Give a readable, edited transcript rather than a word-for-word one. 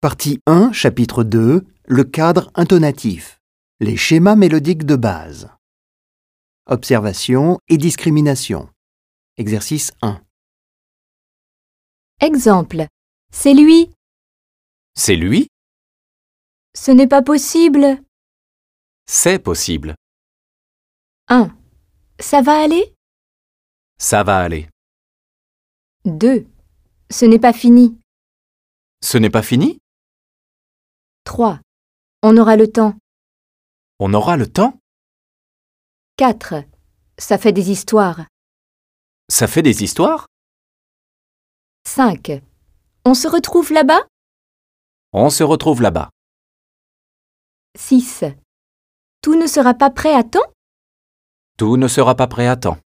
Partie 1, chapitre 2, le cadre intonatif. Les schémas mélodiques de base. Observation et discrimination. Exercice 1. Exemple. C'est lui. C'est lui? Ce n'est pas possible. C'est possible. 1. Ça va aller? Ça va aller. 2. Ce n'est pas fini. Ce n'est pas fini? 3. On aura le temps. On aura le temps? 4. Ça fait des histoires. Ça fait des histoires? 5. On se retrouve là-bas? On se retrouve là-bas. 6. Tout ne sera pas prêt à temps? Tout ne sera pas prêt à temps.